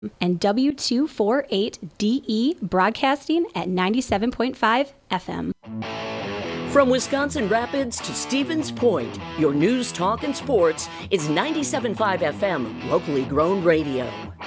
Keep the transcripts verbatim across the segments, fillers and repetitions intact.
and W two forty-eight D E broadcasting at ninety-seven point five F M. From Wisconsin Rapids to Stevens Point, your news, talk, and sports is ninety-seven point five F M, locally grown radio.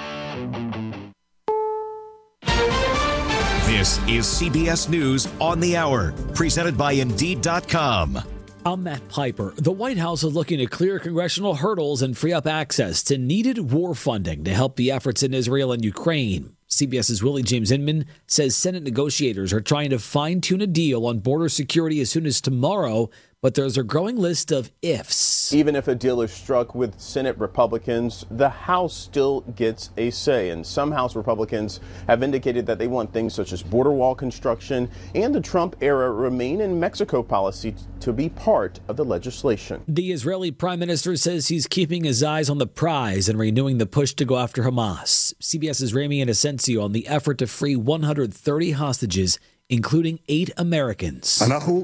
This is C B S News on the Hour, presented by Indeed dot com. I'm Matt Piper. The White House is looking to clear congressional hurdles and free up access to needed war funding to help the efforts in Israel and Ukraine. CBS's Willie James Inman says Senate negotiators are trying to fine-tune a deal on border security as soon as tomorrow, but there's a growing list of ifs. Even if a deal is struck with Senate Republicans, the House still gets a say. And some House Republicans have indicated that they want things such as border wall construction and the Trump-era Remain in Mexico policy to be part of the legislation. The Israeli prime minister says he's keeping his eyes on the prize and renewing the push to go after Hamas. CBS's Rami Inocencio on the effort to free one hundred thirty hostages, including eight Americans.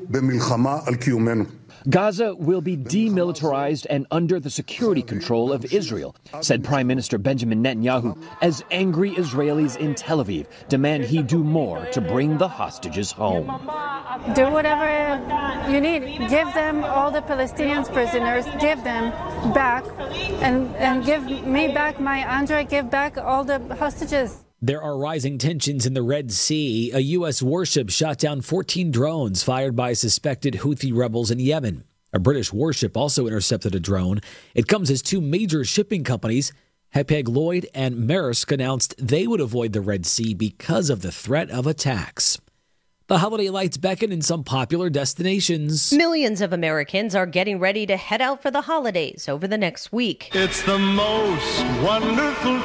Gaza will be demilitarized and under the security control of Israel, said Prime Minister Benjamin Netanyahu, as angry Israelis in Tel Aviv demand he do more to bring the hostages home. Do whatever you need. Give them all the Palestinians prisoners. Give them back and, and give me back my Andre. Give back all the hostages. There are rising tensions in the Red Sea. A U S warship shot down fourteen drones fired by suspected Houthi rebels in Yemen. A British warship also intercepted a drone. It comes as two major shipping companies, Hapag-Lloyd and Maersk, announced they would avoid the Red Sea because of the threat of attacks. The holiday lights beckon in some popular destinations. Millions of Americans are getting ready to head out for the holidays over the next week. It's the most wonderful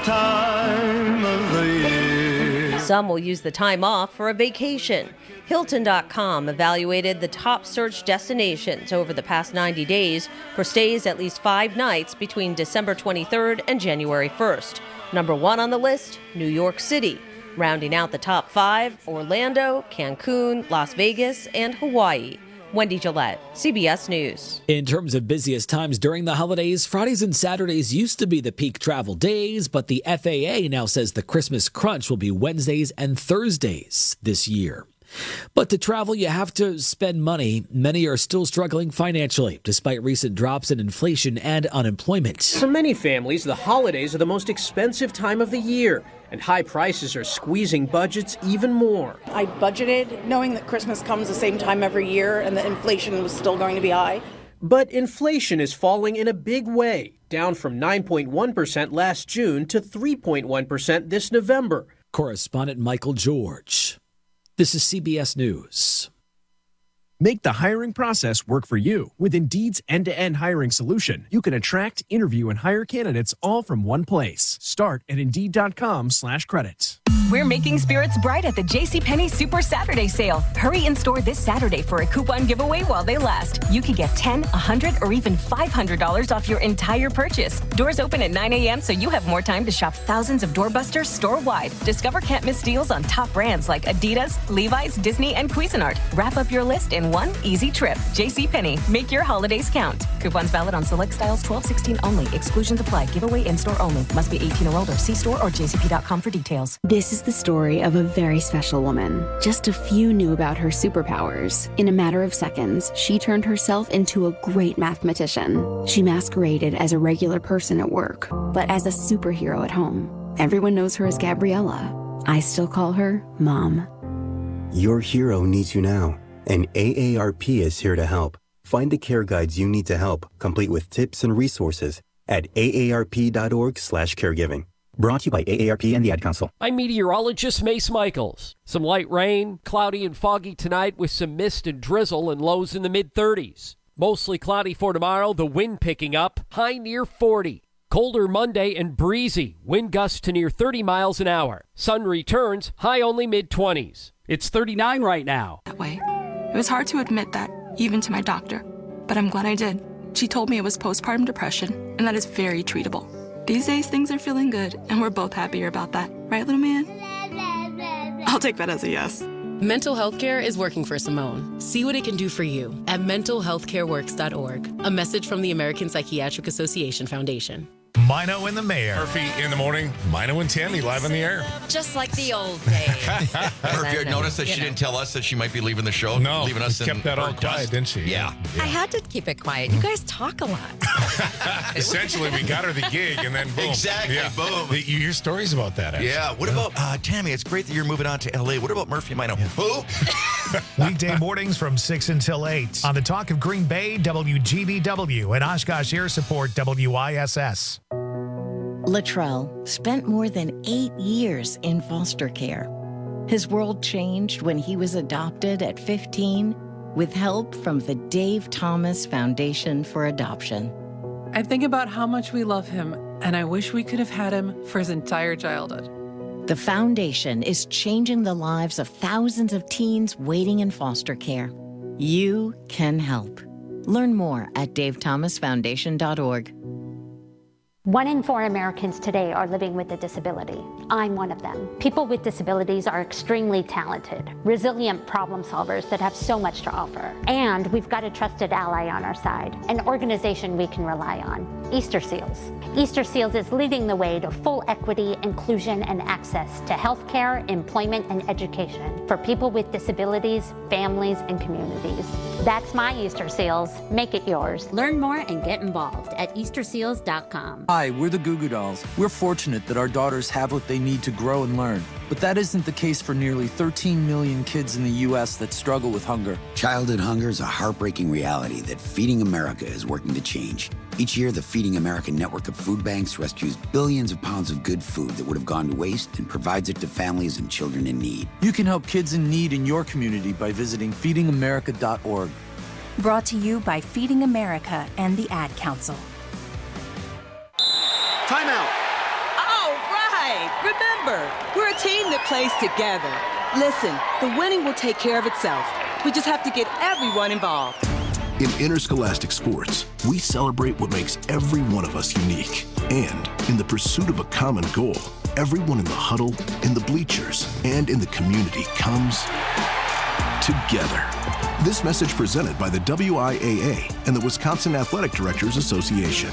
time of the year. Some will use the time off for a vacation. Hilton dot com evaluated the top search destinations over the past ninety days for stays at least five nights between December twenty-third and January first. Number one on the list, New York City. Rounding out the top five, Orlando, Cancun, Las Vegas, and Hawaii. Wendy Gillette, C B S News. In terms of busiest times during the holidays, Fridays and Saturdays used to be the peak travel days, but the F A A now says the Christmas crunch will be Wednesdays and Thursdays this year. But to travel, you have to spend money. Many are still struggling financially, despite recent drops in inflation and unemployment. For many families, the holidays are the most expensive time of the year, and high prices are squeezing budgets even more. I budgeted knowing that Christmas comes the same time every year and that inflation was still going to be high. But inflation is falling in a big way, down from nine point one percent last June to three point one percent this November. Correspondent Michael George. This is C B S News. Make the hiring process work for you. With Indeed's end-to-end hiring solution, you can attract, interview, and hire candidates all from one place. Start at Indeed dot com slash credits. We're making spirits bright at the JCPenney Super Saturday Sale. Hurry in store this Saturday for a coupon giveaway while they last. You can get ten dollars, one hundred dollars, or even five hundred dollars off your entire purchase. Doors open at nine a.m. so you have more time to shop thousands of doorbusters store-wide. Discover can't-miss deals on top brands like Adidas, Levi's, Disney, and Cuisinart. Wrap up your list in one easy trip. JCPenney. Make your holidays count. Coupons valid on select styles twelve sixteen only. Exclusions apply. Giveaway in-store only. Must be eighteen or older. See store or j c p dot com for details. This is the story of a very special woman. Just a few knew about her superpowers. In a matter of seconds, she turned herself into a great mathematician. She masqueraded as a regular person at work, but as a superhero at home. Everyone knows her as Gabriella. I still call her Mom. Your hero needs you now, and A A R P is here to help. Find the care guides you need to help, complete with tips and resources at A A R P dot org slash caregiving. Brought to you by A A R P and the Ad Council. I'm meteorologist Mace Michaels. Some light rain, cloudy and foggy tonight with some mist and drizzle and lows in the mid-thirties. Mostly cloudy for tomorrow, the wind picking up, high near forty. Colder Monday and breezy, wind gusts to near thirty miles an hour. Sun returns, high only mid-twenties. It's thirty-nine right now. That way. It was hard to admit that, even to my doctor, but I'm glad I did. She told me it was postpartum depression, and that is very treatable. These days, things are feeling good, and we're both happier about that. Right, little man? I'll take that as a yes. Mental health care is working for Simone. See what it can do for you at mental health care works dot org. A message from the American Psychiatric Association Foundation. Mino and the Mayor. Murphy in the morning, Mino and Tammy live on the air. Just like the old days. Murphy, I noticed that she know. didn't tell us that she might be leaving the show. No, leaving us kept in that all her quiet, quest. didn't she? Yeah. yeah. I had to keep it quiet. You guys talk a lot. Essentially, we got her the gig, and then boom. Exactly, yeah. boom. The, you hear stories about that, actually. Yeah. What about, uh, Tammy, it's great that you're moving on to L A. What about Murphy and Mino? Yeah. Who? Weekday mornings from six until eight on the Talk of Green Bay, W G B W, and Oshkosh Air Support, W I S S. Latrell spent more than eight years in foster care. His world changed when he was adopted at fifteen with help from the Dave Thomas Foundation for Adoption. I think about how much we love him, and I wish we could have had him for his entire childhood. The foundation is changing the lives of thousands of teens waiting in foster care. You can help. Learn more at dave thomas foundation dot org. One in four Americans today are living with a disability. I'm one of them. People with disabilities are extremely talented, resilient problem solvers that have so much to offer. And we've got a trusted ally on our side, an organization we can rely on, Easter Seals. Easter Seals is leading the way to full equity, inclusion, and access to healthcare, employment, and education for people with disabilities, families, and communities. That's my Easter Seals. Make it yours. Learn more and get involved at easter seals dot com. Hi, we're the Goo Goo Dolls. We're fortunate that our daughters have what they need to grow and learn. But that isn't the case for nearly thirteen million kids in the U S that struggle with hunger. Childhood hunger is a heartbreaking reality that Feeding America is working to change. Each year, the Feeding America network of food banks rescues billions of pounds of good food that would have gone to waste and provides it to families and children in need. You can help kids in need in your community by visiting feeding america dot org. Brought to you by Feeding America and the Ad Council. Timeout. All right. Remember, we're a team that plays together. Listen, the winning will take care of itself. We just have to get everyone involved. In interscholastic sports, we celebrate what makes every one of us unique. And in the pursuit of a common goal, everyone in the huddle, in the bleachers, and in the community comes together. This message presented by the W I A A and the Wisconsin Athletic Directors Association.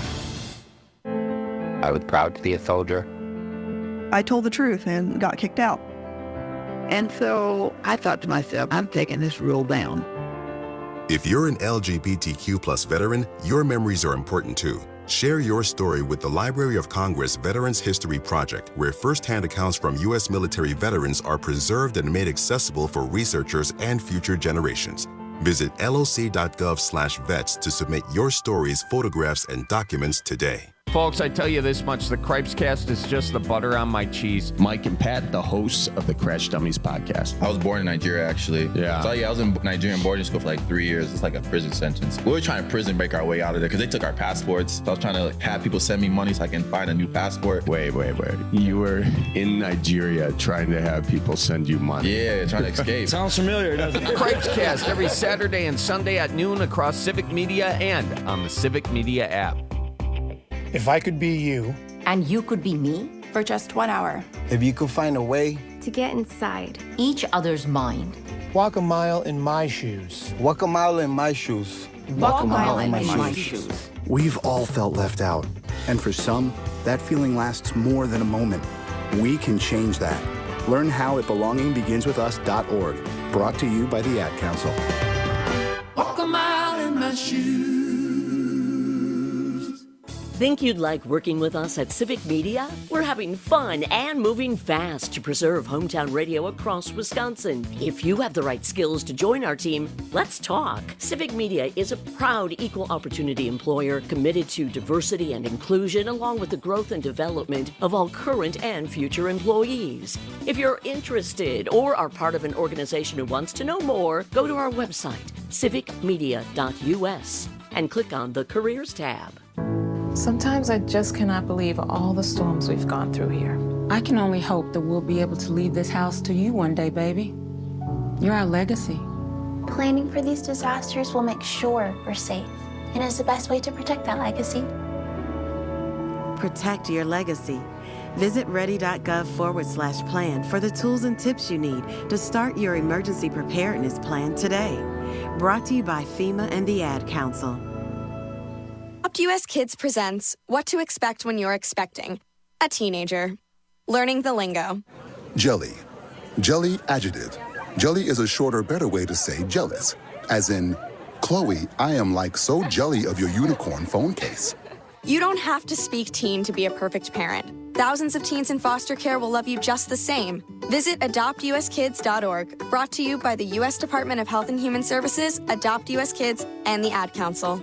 I was proud to be a soldier. I told the truth and got kicked out. And so I thought to myself, I'm taking this rule down. If you're an L G B T Q plus veteran, your memories are important too. Share your story with the Library of Congress Veterans History Project, where firsthand accounts from U S military veterans are preserved and made accessible for researchers and future generations. Visit L O C dot gov slash vets to submit your stories, photographs, and documents today. Folks, I tell you this much, the Cripescast is just the butter on my cheese. Mike and Pat, the hosts of the Crash Dummies podcast. I was born in Nigeria, actually. Yeah. So, yeah, I was in Nigerian boarding school for like three years. It's like a prison sentence. We were trying to prison break our way out of there because they took our passports. So I was trying to like, have people send me money so I can find a new passport. Wait, wait, wait. You were in Nigeria trying to have people send you money. Yeah, trying to escape. Sounds familiar, doesn't it? Cripescast every Saturday and Sunday at noon across Civic Media and on the Civic Media app. If I could be you. And you could be me? For just one hour. If you could find a way. To get inside each other's mind. Walk a mile in my shoes. Walk a mile in my shoes. Walk, Walk a mile, mile in, in my, my shoes. shoes. We've all felt left out. And for some, that feeling lasts more than a moment. We can change that. Learn how at belonging begins with us dot org. Brought to you by the Ad Council. Walk a mile in my shoes. Think you'd like working with us at Civic Media? We're having fun and moving fast to preserve hometown radio across Wisconsin. If you have the right skills to join our team, let's talk. Civic Media is a proud equal opportunity employer committed to diversity and inclusion along with the growth and development of all current and future employees. If you're interested or are part of an organization who wants to know more, go to our website, civic media dot U S, and click on the Careers tab. Sometimes I just cannot believe all the storms we've gone through here. I can only hope that we'll be able to leave this house to you one day, baby. You're our legacy. Planning for these disasters will make sure we're safe, and is the best way to protect that legacy. Protect your legacy. Visit ready.gov forward slash plan for the tools and tips you need to start your emergency preparedness plan today. Brought to you by FEMA and the Ad Council. Adopt U S Kids presents What to Expect When You're Expecting a Teenager. Learning the lingo. Jelly. Jelly adjective. Jelly is a shorter, better way to say jealous. As in, Chloe, I am like so jelly of your unicorn phone case. You don't have to speak teen to be a perfect parent. Thousands of teens in foster care will love you just the same. Visit adopt u s kids dot org, brought to you by the U S Department of Health and Human Services, Adopt U S Kids, and the Ad Council.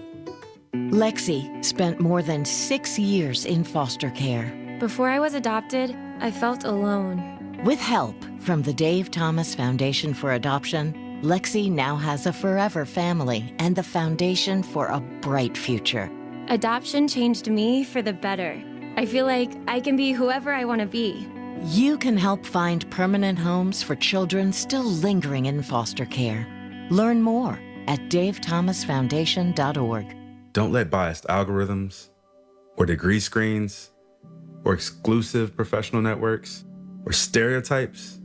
Lexi spent more than six years in foster care. Before I was adopted, I felt alone. With help from the Dave Thomas Foundation for Adoption, Lexi now has a forever family and the foundation for a bright future. Adoption changed me for the better. I feel like I can be whoever I want to be. You can help find permanent homes for children still lingering in foster care. Learn more at dave thomas foundation dot org. Don't let biased algorithms or degree screens or exclusive professional networks or stereotypes.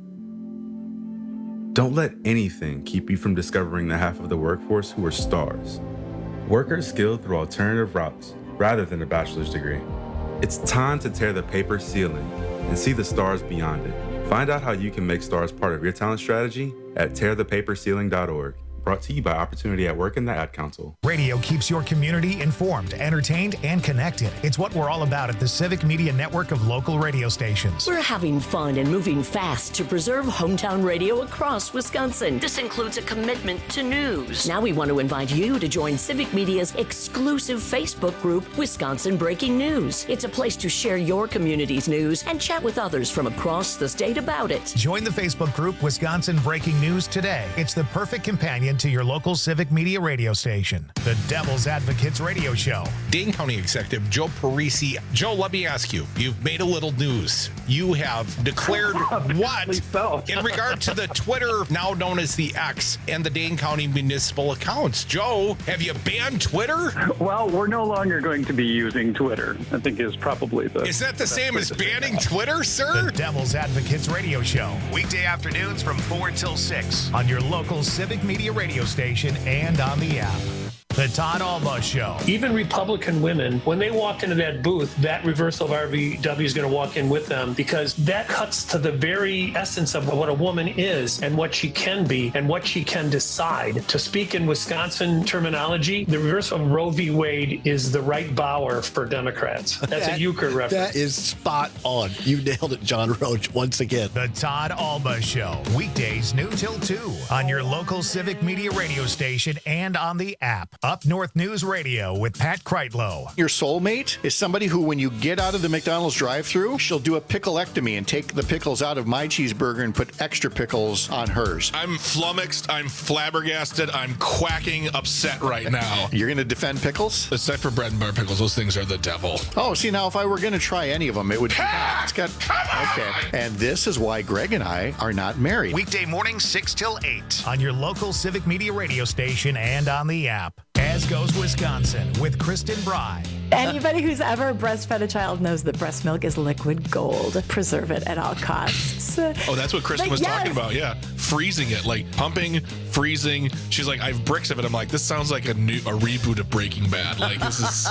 Don't let anything keep you from discovering the half of the workforce who are stars. Workers skilled through alternative routes rather than a bachelor's degree. It's time to tear the paper ceiling and see the stars beyond it. Find out how you can make stars part of your talent strategy at tear the paper ceiling dot org. Brought to you by Opportunity at Work and the Ad Council. Radio keeps your community informed, entertained, and connected. It's what we're all about at the Civic Media Network of local radio stations. We're having fun and moving fast to preserve hometown radio across Wisconsin. This includes a commitment to news. Now we want to invite you to join Civic Media's exclusive Facebook group, Wisconsin Breaking News. It's a place to share your community's news and chat with others from across the state about it. Join the Facebook group Wisconsin Breaking News today. It's the perfect companion to your local Civic Media radio station, the Devil's Advocates Radio Show. Dane County Executive Joe Parisi. Joe, let me ask you, you've made a little news. You have declared what so. in regard to the Twitter, now known as the X, and the Dane County municipal accounts. Joe, have you banned Twitter? Well, we're no longer going to be using Twitter, I think is probably the... Is that the same as banning Twitter, sir? The Devil's Advocates Radio Show, weekday afternoons from four till six on your local Civic Media radio station and on the app. The Todd Alba Show. Even Republican women, when they walk into that booth, that reversal of R V W is going to walk in with them, because that cuts to the very essence of what a woman is and what she can be and what she can decide. To speak in Wisconsin terminology, the reversal of Roe v. Wade is the right bower for Democrats. That's that, a euchre reference. That is spot on. You nailed it, John Roach, once again. The Todd Alba Show. Weekdays noon till two on your local Civic Media radio station and on the app. Up North News Radio with Pat Kreitlow. Your soulmate is somebody who, when you get out of the McDonald's drive-thru, she'll do a pickleectomy and take the pickles out of my cheeseburger and put extra pickles on hers. I'm flummoxed. I'm flabbergasted. I'm quacking upset right now. You're going to defend pickles? Except for bread and butter pickles. Those things are the devil. Oh, see, now if I were going to try any of them, it would be... It's got... Okay. And this is why Greg and I are not married. Weekday morning, six till eight on your local Civic Media radio station and on the app. As Goes Wisconsin with Kristen Bry. Anybody who's ever breastfed a child knows that breast milk is liquid gold. Preserve it at all costs. Oh, that's what Kristen But was yes. talking about. Yeah. Freezing it, like pumping, freezing. She's like, I have bricks of it. I'm like, this sounds like a new a reboot of Breaking Bad. Like, this is...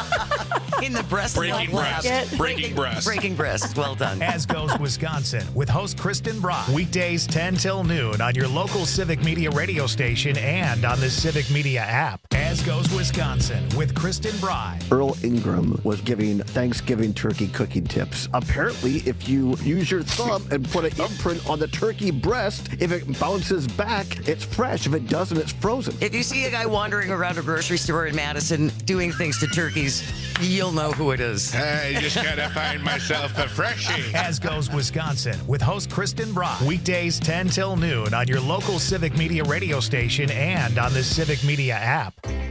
In the breast Breaking breast. breast. Breaking breast. Breaking breast. Well done. As Goes Wisconsin with host Kristen Bry. Weekdays ten till noon on your local Civic Media radio station and on the Civic Media app. As Goes Wisconsin with Kristen Bry. Earl Ingram was giving Thanksgiving turkey cooking tips. Apparently, if you use your thumb and put an imprint on the turkey breast, if it bounces back, it's fresh. If it doesn't, it's frozen. If you see a guy wandering around a grocery store in Madison doing things to turkeys, you'll know who it is. I just gotta find myself a freshie. As Goes Wisconsin with host Kristen Bry. Weekdays ten till noon on your local Civic Media radio station and on the Civic Media app.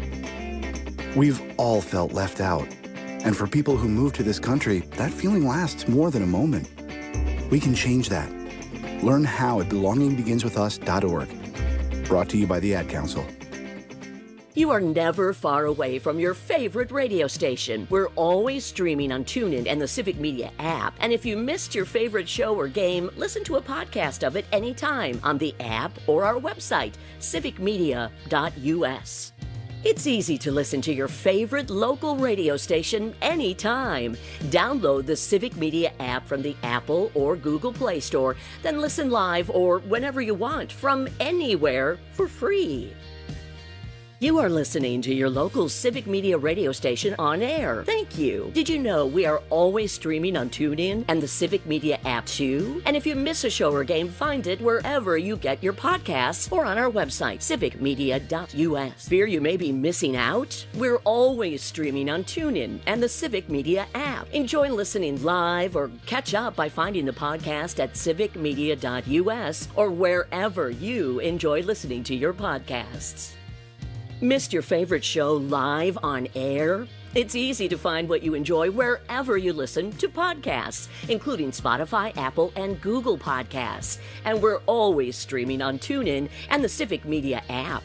We've all felt left out. And for people who move to this country, that feeling lasts more than a moment. We can change that. Learn how at belonging begins with us dot org. Brought to you by the Ad Council. You are never far away from your favorite radio station. We're always streaming on TuneIn and the Civic Media app. And if you missed your favorite show or game, listen to a podcast of it anytime on the app or our website, civic media dot u s. It's easy to listen to your favorite local radio station anytime. Download the Civic Media app from the Apple or Google Play Store, then listen live or whenever you want from anywhere for free. You are listening to your local Civic Media radio station on air. Thank you. Did you know we are always streaming on TuneIn and the Civic Media app too? And if you miss a show or game, find it wherever you get your podcasts or on our website, civic media dot u s. Fear you may be missing out? We're always streaming on TuneIn and the Civic Media app. Enjoy listening live or catch up by finding the podcast at civic media dot u s or wherever you enjoy listening to your podcasts. Missed your favorite show live on air? It's easy to find what you enjoy wherever you listen to podcasts, including Spotify, Apple, and Google Podcasts. And we're always streaming on TuneIn and the Civic Media app.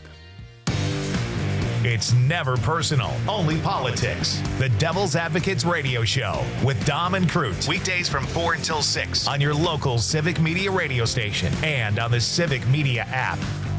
It's never personal, only politics. The Devil's Advocates Radio Show with Dom and Crute. Weekdays from four until six on your local Civic Media radio station and on the Civic Media app.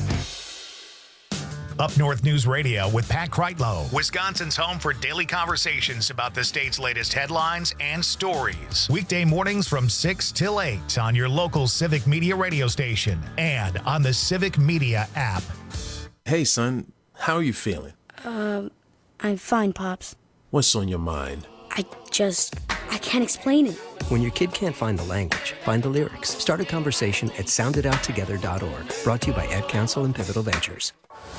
Up North News Radio with Pat Kreitlow, Wisconsin's home for daily conversations about the state's latest headlines and stories. Weekday mornings from six till eight on your local Civic Media radio station and on the Civic Media app. Hey, son, how are you feeling? Um, I'm fine, Pops. What's on your mind? I just, I can't explain it. When your kid can't find the language, find the lyrics. Start a conversation at sound it out together dot org. Brought to you by Ad Council and Pivotal Ventures.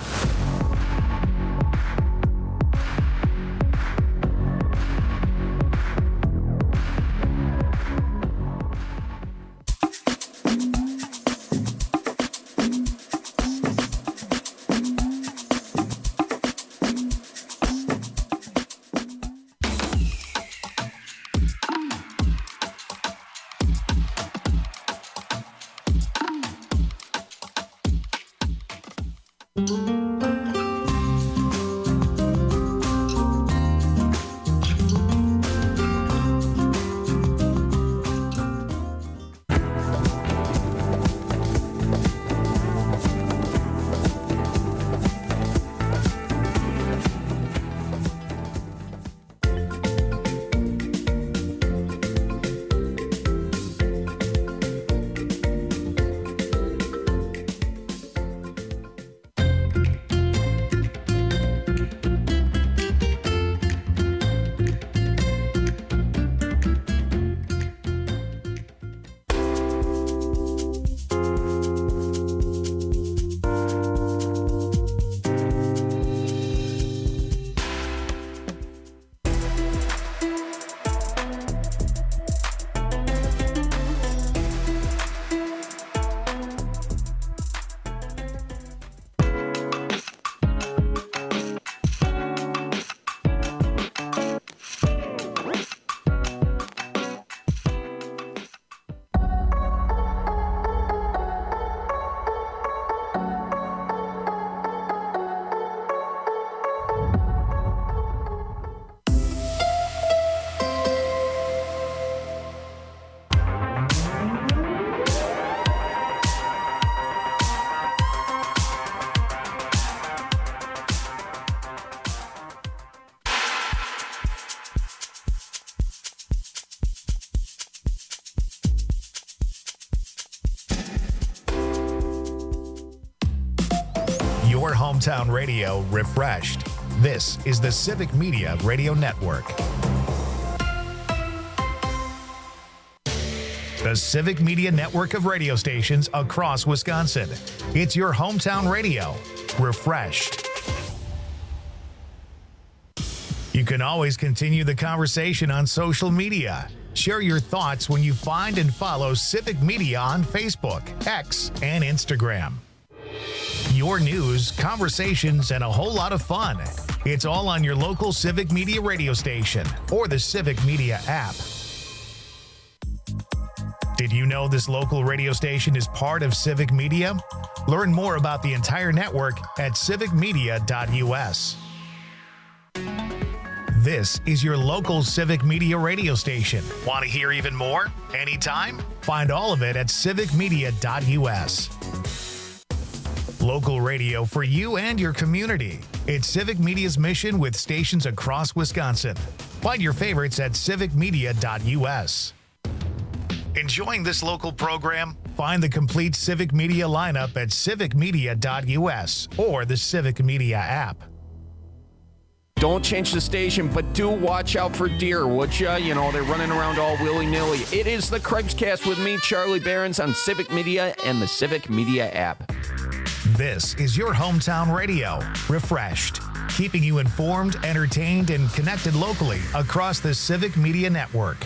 Hometown Radio refreshed. This is the Civic Media Radio Network. The Civic Media Network of radio stations across Wisconsin. It's your hometown radio, refreshed. You can always continue the conversation on social media. Share your thoughts when you find and follow Civic Media on Facebook, X, and Instagram. Your news, conversations, and a whole lot of fun. It's all on your local Civic Media radio station or the Civic Media app. Did you know this local radio station is part of Civic Media? Learn more about the entire network at civic media dot u s. This is your local Civic Media radio station. Want to hear even more? Anytime? Find all of it at civic media dot u s. Local radio for you and your community. It's Civic Media's mission with stations across Wisconsin. Find your favorites at civic media dot u s. Enjoying this local program? Find the complete Civic Media lineup at civic media dot u s or the Civic Media app. Don't change the station, but do watch out for deer, would ya? You know, they're running around all willy-nilly. It is the Craig's-Cast with me, Charlie Behrens, on Civic Media and the Civic Media app. This is your hometown radio, refreshed, keeping you informed, entertained, and connected locally across the Civic Media network.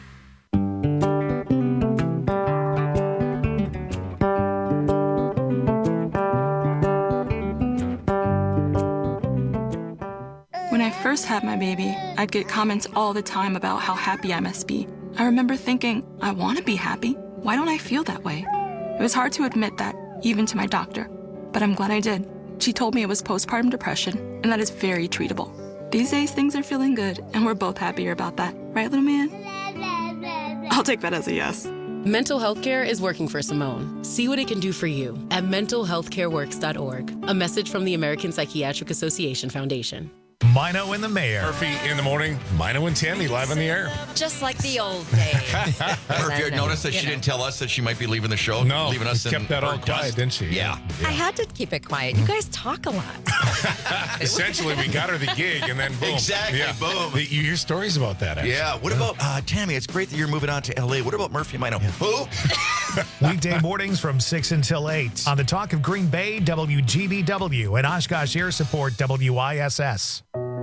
When I first had my baby, I'd get comments all the time about how happy I must be. I remember thinking, I want to be happy. Why don't I feel that way? It was hard to admit that, even to my doctor. But I'm glad I did. She told me it was postpartum depression, and that is very treatable. These days, things are feeling good, and we're both happier about that. Right, little man? I'll take that as a yes. Mental health care is working for Simone. See what it can do for you at mental health care works dot org. A message from the American Psychiatric Association Foundation. Mino and the Mayor. Murphy in the morning. Mino and Tammy live on the air. Just like the old days. Murphy, noticed that she didn't tell us that she might be leaving the show. No, leaving us kept in that all dust. quiet, didn't she? Yeah. I had to keep it quiet. You guys talk a lot. Essentially, we got her the gig, and then boom. Exactly, Yeah. boom. You hear stories about that, actually. Yeah. What about uh, Tammy? It's great that you're moving on to L A. What about Murphy? Mino? Who? Weekday mornings from six until eight on the Talk of Green Bay, W G B W, and Oshkosh Air Support, W I S S.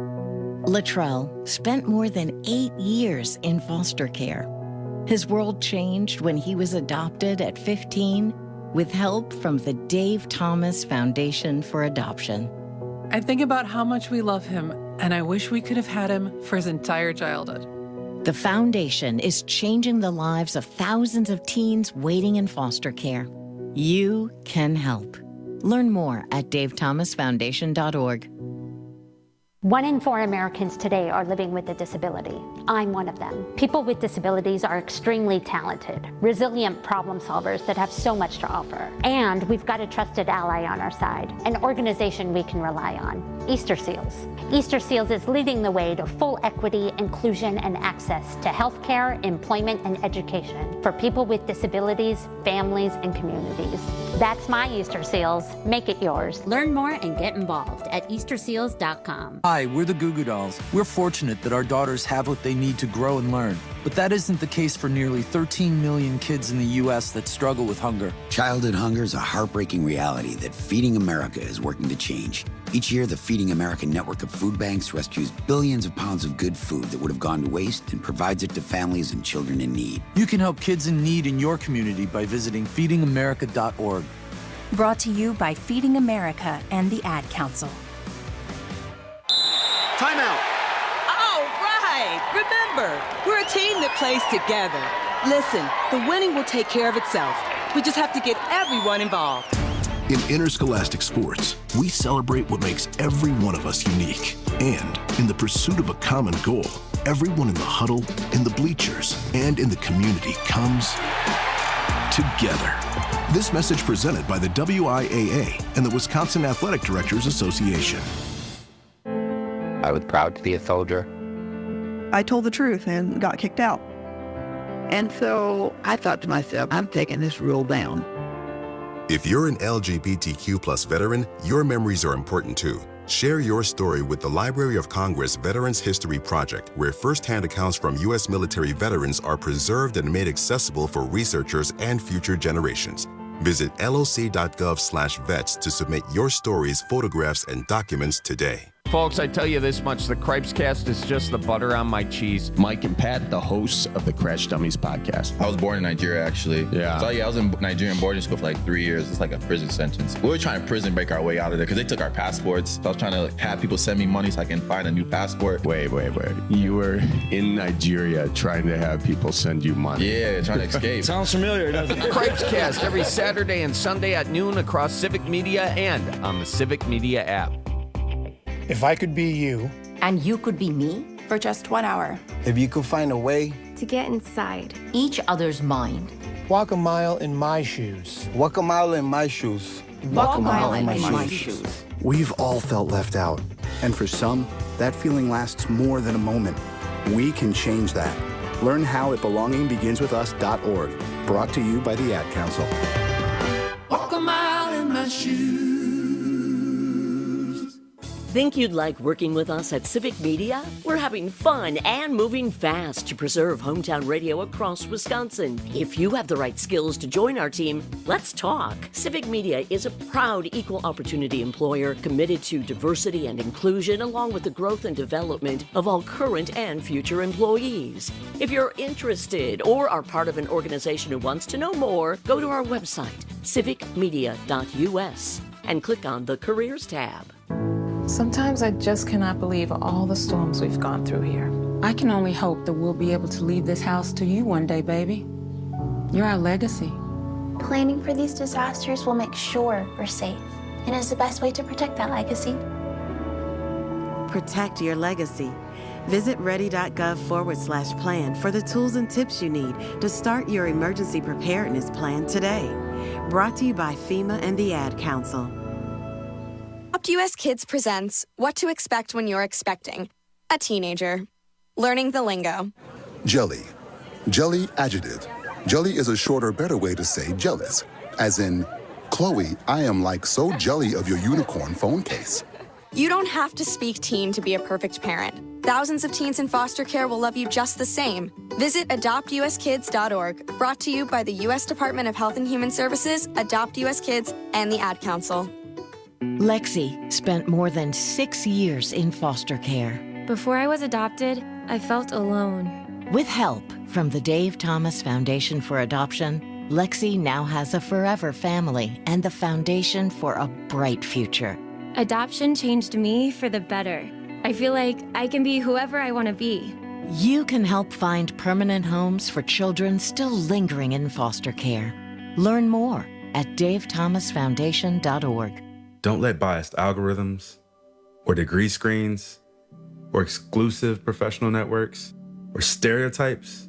Latrell spent more than eight years in foster care. His world changed when he was adopted at fifteen with help from the Dave Thomas Foundation for Adoption. I think about how much we love him, and I wish we could have had him for his entire childhood. The foundation is changing the lives of thousands of teens waiting in foster care. You can help. Learn more at dave thomas foundation dot org. One in four Americans today are living with a disability. I'm one of them. People with disabilities are extremely talented, resilient problem solvers that have so much to offer. And we've got a trusted ally on our side, an organization we can rely on, Easter Seals. Easter Seals is leading the way to full equity, inclusion, and access to healthcare, employment, and education for people with disabilities, families, and communities. That's my Easter Seals. Make it yours. Learn more and get involved at easter seals dot com. Hi, we're the Goo Goo Dolls. We're fortunate that our daughters have what they need to grow and learn. But that isn't the case for nearly thirteen million kids in the U S that struggle with hunger. Childhood hunger is a heartbreaking reality that Feeding America is working to change. Each year, the Feeding America network of food banks rescues billions of pounds of good food that would have gone to waste and provides it to families and children in need. You can help kids in need in your community by visiting feeding america dot org. Brought to you by Feeding America and the Ad Council. Timeout. All right. Remember, we're a team that plays together. Listen, the winning will take care of itself. We just have to get everyone involved. In interscholastic sports, we celebrate what makes every one of us unique. And in the pursuit of a common goal, everyone in the huddle, in the bleachers, and in the community comes together. This message presented by the W I A A and the Wisconsin Athletic Directors Association. I was proud to be a soldier. I told the truth and got kicked out. And so I thought to myself, I'm taking this rule down. If you're an L G B T Q plus veteran, your memories are important too. Share your story with the Library of Congress Veterans History Project, where first-hand accounts from U S military veterans are preserved and made accessible for researchers and future generations. Visit L O C dot gov slash vets to submit your stories, photographs, and documents today. Folks, I tell you this much, the Craig's-Cast is just the butter on my cheese. Mike and Pat, the hosts of the Crash Dummies podcast. I was born in Nigeria, actually. Yeah. So, yeah, I was in Nigerian boarding school for like three years. It's like a prison sentence. We were trying to prison break our way out of there because they took our passports. So I was trying to like, have people send me money so I can find a new passport. Wait, wait, wait. You were in Nigeria trying to have people send you money. Yeah, trying to escape. Sounds familiar, doesn't it? Craig's-Cast every Saturday and Sunday at noon across Civic Media and on the Civic Media app. If I could be you. And you could be me? For just one hour. If you could find a way. To get inside each other's mind. Walk a mile in my shoes. Walk a mile in my shoes. Walk a mile in my, my shoes. We've all felt left out. And for some, that feeling lasts more than a moment. We can change that. Learn how at belonging begins with us dot org. Brought to you by the Ad Council. Walk a mile in my shoes. Think you'd like working with us at Civic Media? We're having fun and moving fast to preserve hometown radio across Wisconsin. If you have the right skills to join our team, let's talk. Civic Media is a proud equal opportunity employer committed to diversity and inclusion, along with the growth and development of all current and future employees. If you're interested or are part of an organization who wants to know more, go to our website, civic media dot u s, and click on the Careers tab. Sometimes I just cannot believe all the storms we've gone through here. I can only hope that we'll be able to leave this house to you one day, baby. You're our legacy. Planning for these disasters will make sure we're safe, and is the best way to protect that legacy. Protect your legacy. Visit ready.gov forward slash plan for the tools and tips you need to start your emergency preparedness plan today. Brought to you by FEMA and the Ad Council. Adopt U S Kids presents What to Expect When You're Expecting a Teenager. Learning the lingo. Jelly. Jelly adjective. Jelly is a shorter, better way to say jealous. As in, Chloe, I am like so jelly of your unicorn phone case. You don't have to speak teen to be a perfect parent. Thousands of teens in foster care will love you just the same. Visit adopt u s kids dot org. Brought to you by the U S Department of Health and Human Services, Adopt U S Kids, and the Ad Council. Lexi spent more than six years in foster care. Before I was adopted, I felt alone. With help from the Dave Thomas Foundation for Adoption, Lexi now has a forever family and the foundation for a bright future. Adoption changed me for the better. I feel like I can be whoever I want to be. You can help find permanent homes for children still lingering in foster care. Learn more at dave thomas foundation dot org. Don't let biased algorithms, or degree screens, or exclusive professional networks, or stereotypes.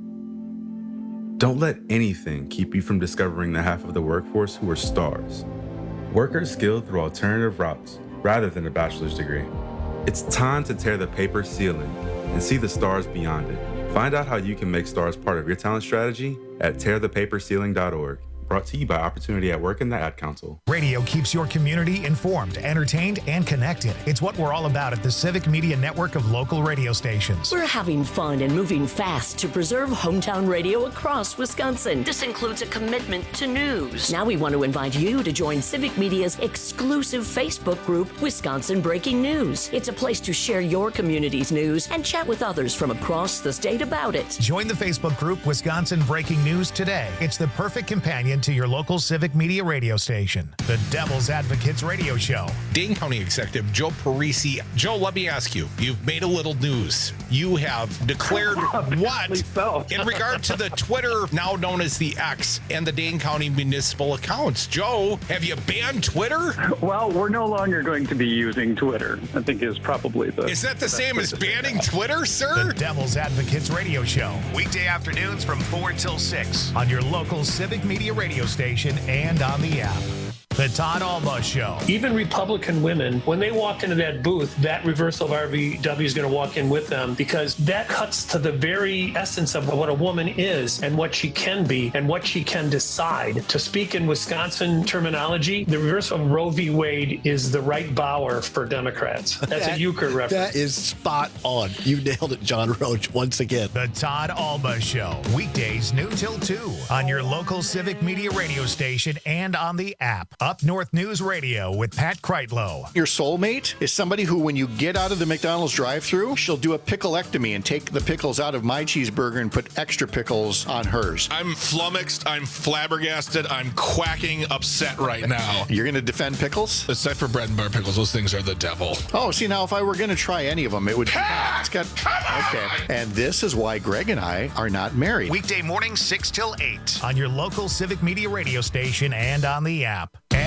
Don't let anything keep you from discovering the half of the workforce who are stars. Workers skilled through alternative routes rather than a bachelor's degree. It's time to tear the paper ceiling and see the stars beyond it. Find out how you can make stars part of your talent strategy at tear the paper ceiling dot org. Brought to you by Opportunity at Work and the Ad Council. Radio keeps your community informed, entertained, and connected. It's what we're all about at the Civic Media Network of local radio stations. We're having fun and moving fast to preserve hometown radio across Wisconsin. This includes a commitment to news. Now we want to invite you to join Civic Media's exclusive Facebook group, Wisconsin Breaking News. It's a place to share your community's news and chat with others from across the state about it. Join the Facebook group, Wisconsin Breaking News today. It's the perfect companion to your local Civic Media radio station, the Devil's Advocates Radio Show. Dane County Executive Joe Parisi. Joe, let me ask you, you've made a little news. You have declared what so. in regard to the Twitter, now known as the X, and the Dane County municipal accounts. Joe, have you banned Twitter? Well, we're no longer going to be using Twitter, I think is probably the... Is that the same as banning Twitter, sir? The Devil's Advocates Radio Show, weekday afternoons from four till six on your local Civic Media radio station and on the app. The Todd Alba Show. Even Republican women, when they walk into that booth, that reversal of R V W is going to walk in with them, because that cuts to the very essence of what a woman is and what she can be and what she can decide. To speak in Wisconsin terminology, the reversal of Roe v. Wade is the right Bauer for Democrats. That's that, a euchre reference. That is spot on. You nailed it, John Roach, once again. The Todd Alba Show. Weekdays noon till two on your local Civic Media radio station and on the app. Up North News Radio with Pat Kreitlow. Your soulmate is somebody who, when you get out of the McDonald's drive-thru, she'll do a pickleectomy and take the pickles out of my cheeseburger and put extra pickles on hers. I'm flummoxed. I'm flabbergasted. I'm quacking upset right now. You're going to defend pickles? Except for bread and butter pickles. Those things are the devil. Oh, see, now if I were going to try any of them, it would... Ah, it's got... Okay. And this is why Greg and I are not married. Weekday morning, six till eight on your local Civic Media radio station and on the app. And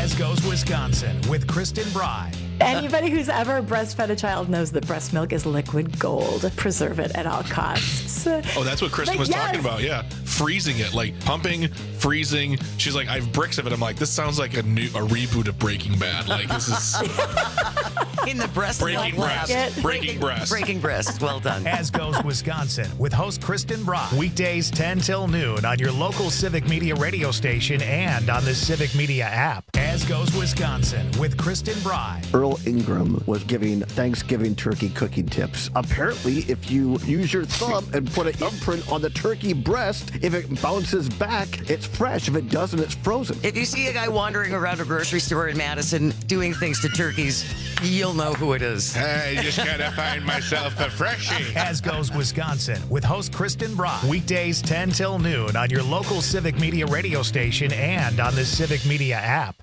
As Goes Wisconsin with Kristen Bry. Anybody who's ever breastfed a child knows that breast milk is liquid gold. Preserve it at all costs. Oh, that's what Kristen But was yes. talking about. Yeah. Freezing it, like pumping, freezing. She's like, I have bricks of it. I'm like, this sounds like a new a reboot of Breaking Bad. Like, this is in the breast breaking milk breast. lab. Breaking breast. Breaking breast. Well done. As Goes Wisconsin with host Kristen Bry. Weekdays ten till noon on your local Civic Media radio station and on the Civic Media app. As Goes Wisconsin with Kristen Bry. Earl Ingram was giving Thanksgiving turkey cooking tips. Apparently, if you use your thumb and put an imprint on the turkey breast, if it bounces back, it's fresh. If it doesn't, it's frozen. If you see a guy wandering around a grocery store in Madison doing things to turkeys, you'll know who it is. I just gotta find myself a freshie. As Goes Wisconsin with host Kristen Bry. Weekdays ten till noon on your local Civic Media radio station and on the Civic Media app.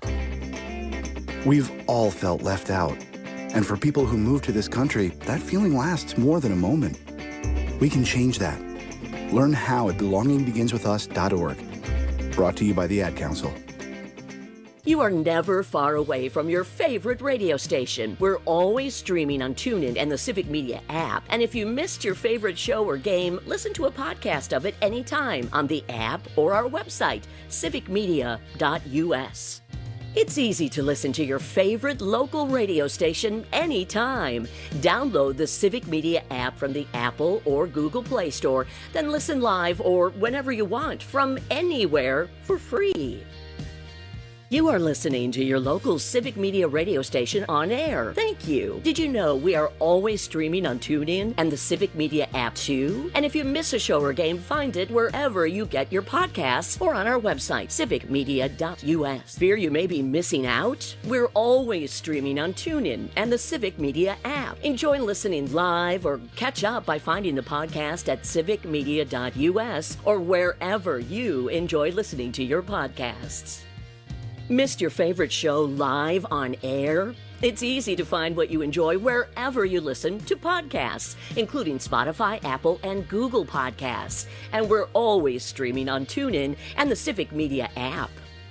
We've all felt left out. And for people who move to this country, that feeling lasts more than a moment. We can change that. Learn how at belonging begins with us dot org. Brought to you by the Ad Council. You are never far away from your favorite radio station. We're always streaming on TuneIn and the Civic Media app. And if you missed your favorite show or game, listen to a podcast of it anytime on the app or our website, civic media dot u s. It's easy to listen to your favorite local radio station anytime. Download the Civic Media app from the Apple or Google Play Store, then listen live or whenever you want from anywhere for free. You are listening to your local Civic Media radio station on air. Thank you. Did you know we are always streaming on TuneIn and the Civic Media app too? And if you miss a show or game, find it wherever you get your podcasts or on our website, civic media dot u s. Fear you may be missing out? We're always streaming on TuneIn and the Civic Media app. Enjoy listening live or catch up by finding the podcast at civic media dot u s or wherever you enjoy listening to your podcasts. Missed your favorite show live on air? It's easy to find what you enjoy wherever you listen to podcasts, including Spotify, Apple, and Google Podcasts. And we're always streaming on TuneIn and the Civic Media app.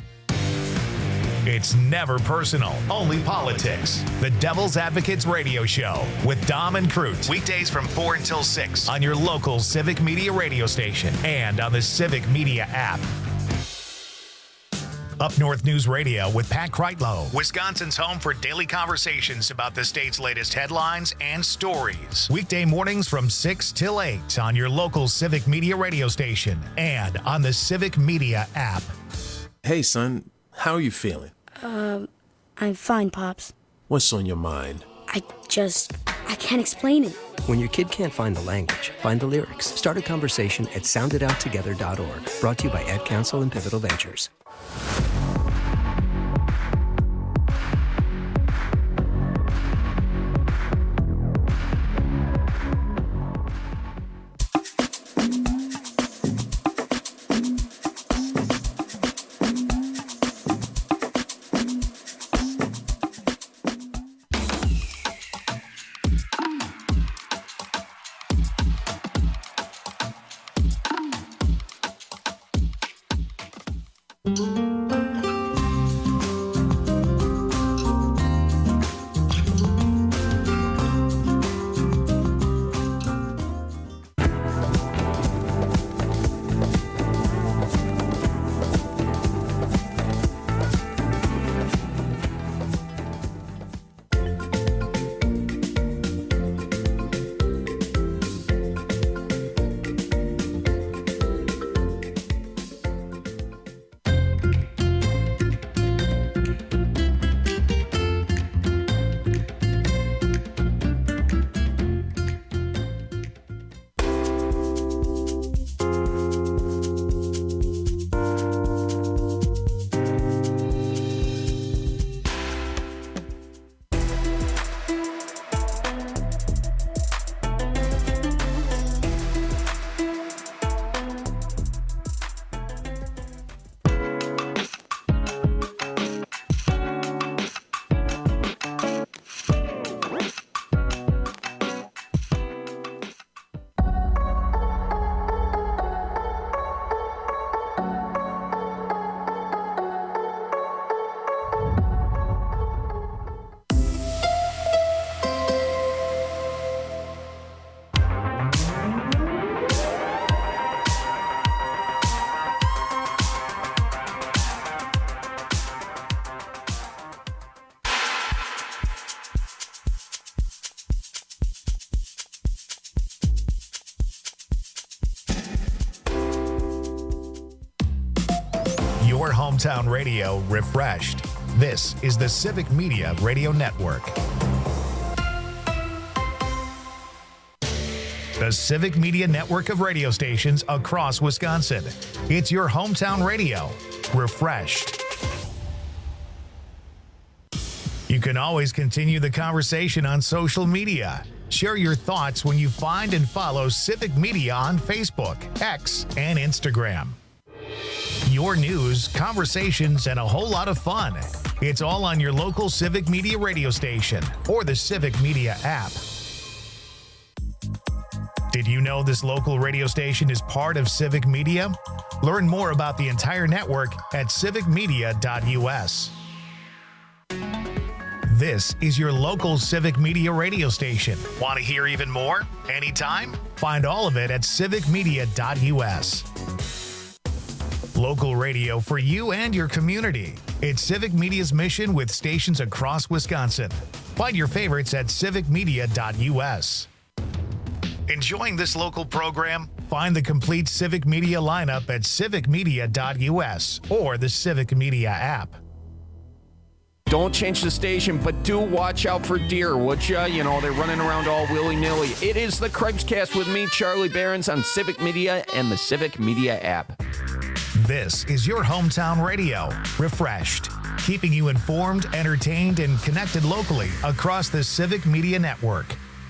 It's never personal, only politics. The Devil's Advocates Radio Show with Dom and Crute. Weekdays from four until six on your local Civic Media radio station and on the Civic Media app. Up North News Radio with Pat Kreitlow, Wisconsin's home for daily conversations about the state's latest headlines and stories. Weekday mornings from six till eight on your local Civic Media radio station and on the Civic Media app. Hey, son, how are you feeling? Um, I'm fine, Pops. What's on your mind? I just, I can't explain it. When your kid can't find the language, find the lyrics. Start a conversation at sound it out together dot org. Brought to you by Ad Council and Pivotal Ventures. hometown radio refreshed. This is the Civic Media Radio Network. The Civic Media Network of radio stations across Wisconsin. It's your hometown radio, refreshed. You can always continue the conversation on social media. Share your thoughts when you find and follow Civic Media on Facebook, X, and Instagram. Your news, conversations, and a whole lot of fun. It's all on your local Civic Media radio station or the Civic Media app. Did you know this local radio station is part of Civic Media? Learn more about the entire network at civic media dot u s. This is your local Civic Media radio station. Want to hear even more? Anytime? Find all of it at civic media dot u s. Local radio for you and your community. It's Civic Media's mission with stations across Wisconsin. Find your favorites at civic media dot u s. Enjoying this local program? Find the complete Civic Media lineup at civic media dot u s or the Civic Media app. Don't change the station, but do watch out for deer, would ya? You know, they're running around all willy-nilly. It is the Craig's-Cast with me, Charlie Behrens, on Civic Media and the Civic Media app. This is your hometown radio, refreshed, keeping you informed, entertained, and connected locally across the Civic Media Network.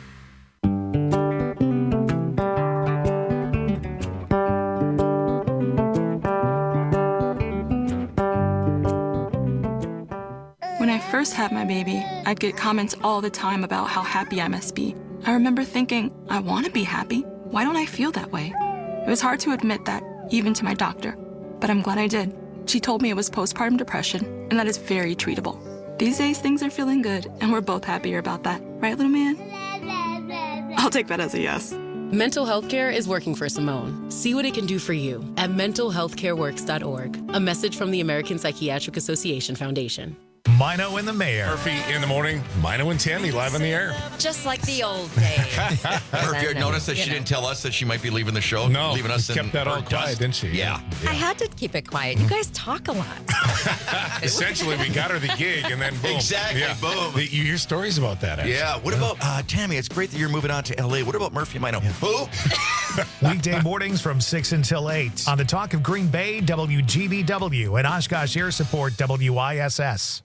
When I first had my baby, I'd get comments all the time about how happy I must be. I remember thinking, I want to be happy. Why don't I feel that way? It was hard to admit that, even to my doctor. But I'm glad I did. She told me it was postpartum depression, and that is very treatable. These days, things are feeling good, and we're both happier about that. Right, little man? I'll take that as a yes. Mental health care is working for Simone. See what it can do for you at mental health care works dot org. A message from the American Psychiatric Association Foundation. Mino and the Mayor. Murphy in the morning. Mino and Tammy live on the air. Just like the old days. Murphy, you noticed that she know. didn't tell us that she might be leaving the show? No, leaving us kept in that all dust. quiet, didn't she? Yeah. yeah. I had to keep it quiet. You guys talk a lot. Essentially, we got her the gig, and then boom. Exactly, yeah. boom. The, you hear stories about that, actually. Yeah. What about, uh, Tammy, it's great that you're moving on to L A. What about Murphy and Mino? Yeah. Who? Weekday mornings from six until eight on the Talk of Green Bay, W G B W, and Oshkosh Air Support, W I S S.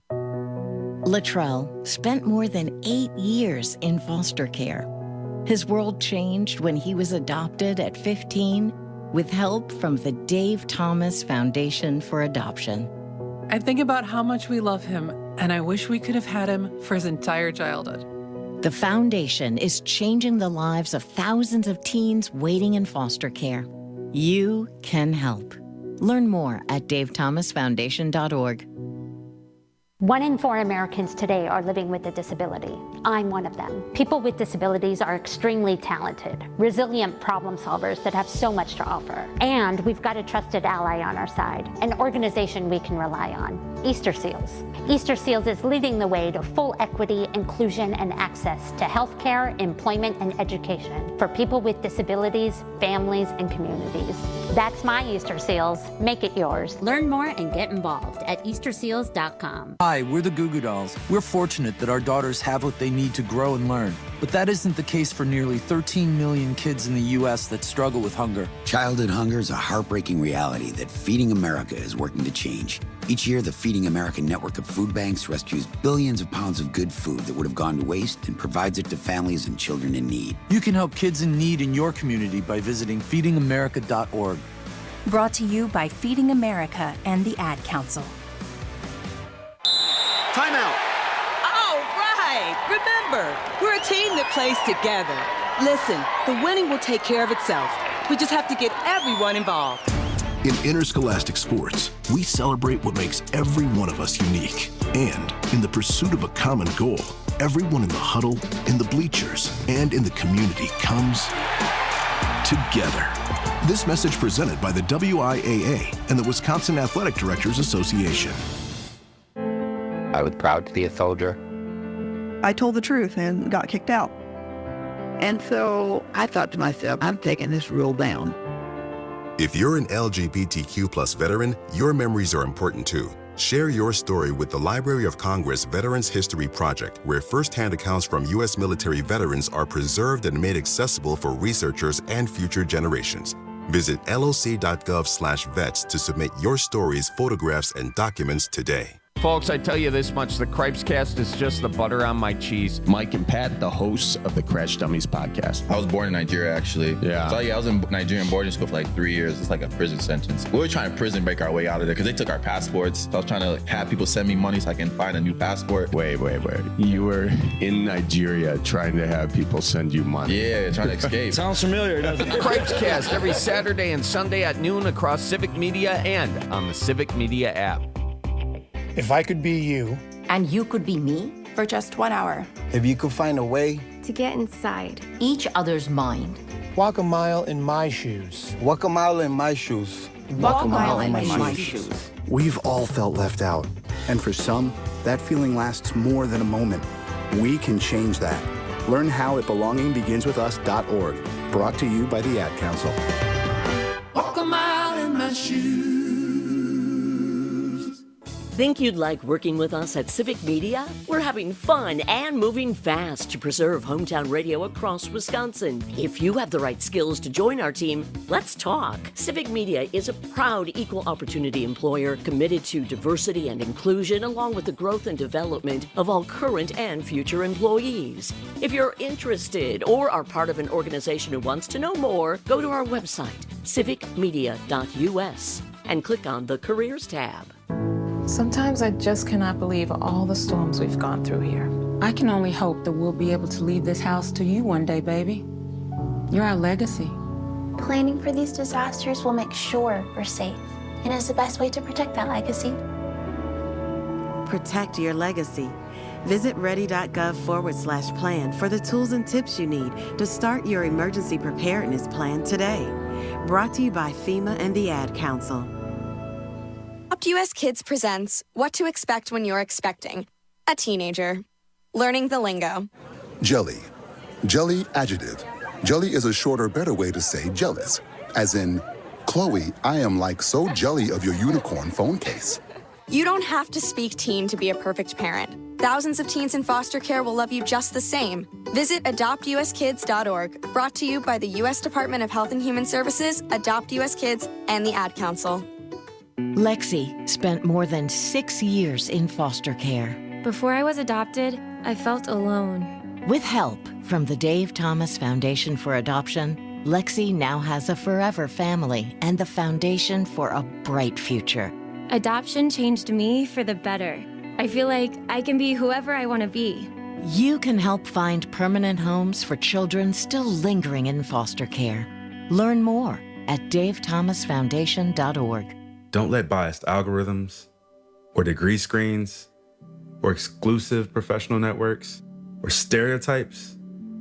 Latrell spent more than eight years in foster care. His world changed when he was adopted at fifteen with help from the Dave Thomas Foundation for Adoption. I think about how much we love him, and I wish we could have had him for his entire childhood. The foundation is changing the lives of thousands of teens waiting in foster care. You can help. Learn more at dave thomas foundation dot org. One in four Americans today are living with a disability. I'm one of them. People with disabilities are extremely talented, resilient problem solvers that have so much to offer. And we've got a trusted ally on our side, an organization we can rely on, Easter Seals. Easter Seals is leading the way to full equity, inclusion, and access to healthcare, employment, and education for people with disabilities, families, and communities. That's my Easter Seals. Make it yours. Learn more and get involved at easter seals dot com. Hi, we're the Goo Goo Dolls. We're fortunate that our daughters have what they need to grow and learn. But that isn't the case for nearly thirteen million kids in the U S that struggle with hunger. Childhood hunger is a heartbreaking reality that Feeding America is working to change. Each year, the Feeding America network of food banks rescues billions of pounds of good food that would have gone to waste and provides it to families and children in need. You can help kids in need in your community by visiting feeding america dot org. Brought to you by Feeding America and the Ad Council. Timeout. All right. Remember, we're a team that plays together. Listen, the winning will take care of itself. We just have to get everyone involved. In interscholastic sports, we celebrate what makes every one of us unique. And in the pursuit of a common goal, everyone in the huddle, in the bleachers, and in the community comes together. This message presented by the W I A A and the Wisconsin Athletic Directors Association. I was proud to be a soldier. I told the truth and got kicked out. And so I thought to myself, I'm taking this rule down. If you're an L G B T Q plus veteran, your memories are important too. Share your story with the Library of Congress Veterans History Project, where firsthand accounts from U S military veterans are preserved and made accessible for researchers and future generations. Visit loc.gov slash vets to submit your stories, photographs, and documents today. Folks, I tell you this much, the Cripescast is just the butter on my cheese. Mike and Pat, the hosts of the Crash Dummies podcast. I was born in Nigeria, actually. Yeah. So, yeah, I was in Nigerian boarding school for like three years. It's like a prison sentence. We were trying to prison break our way out of there because they took our passports. So I was trying to like, have people send me money so I can find a new passport. Wait, wait, wait. You were in Nigeria trying to have people send you money. Yeah, trying to escape. Sounds familiar, doesn't it? Cripescast every Saturday and Sunday at noon across Civic Media and on the Civic Media app. If I could be you. And you could be me? For just one hour. If you could find a way. To get inside each other's mind. Walk a mile in my shoes. Walk a mile in my shoes. Walk, Walk a mile, mile in, in my, my shoes. shoes. We've all felt left out. And for some, that feeling lasts more than a moment. We can change that. Learn how at belonging begins with us dot org. Brought to you by the Ad Council. Walk a mile in my shoes. Think you'd like working with us at Civic Media? We're having fun and moving fast to preserve hometown radio across Wisconsin. If you have the right skills to join our team, let's talk. Civic Media is a proud equal opportunity employer committed to diversity and inclusion along with the growth and development of all current and future employees. If you're interested or are part of an organization who wants to know more, go to our website, civic media dot u s, and click on the Careers tab. Sometimes I just cannot believe all the storms we've gone through here. I can only hope that we'll be able to leave this house to you one day, baby. You're our legacy. Planning for these disasters will make sure we're safe, and is the best way to protect that legacy. Protect your legacy. Visit ready.gov forward slash plan for the tools and tips you need to start your emergency preparedness plan today. Brought to you by FEMA and the Ad Council. Adopt U S Kids presents What to Expect When You're Expecting a Teenager. Learning the lingo. Jelly. Jelly adjective. Jelly is a shorter, better way to say jealous. As in, Chloe, I am like so jelly of your unicorn phone case. You don't have to speak teen to be a perfect parent. Thousands of teens in foster care will love you just the same. Visit adopt u s kids dot org. Brought to you by the U S Department of Health and Human Services, Adopt U S Kids, and the Ad Council. Lexi spent more than six years in foster care. Before I was adopted, I felt alone. With help from the Dave Thomas Foundation for Adoption, Lexi now has a forever family and the foundation for a bright future. Adoption changed me for the better. I feel like I can be whoever I want to be. You can help find permanent homes for children still lingering in foster care. Learn more at dave thomas foundation dot org. Don't let biased algorithms, or degree screens, or exclusive professional networks, or stereotypes.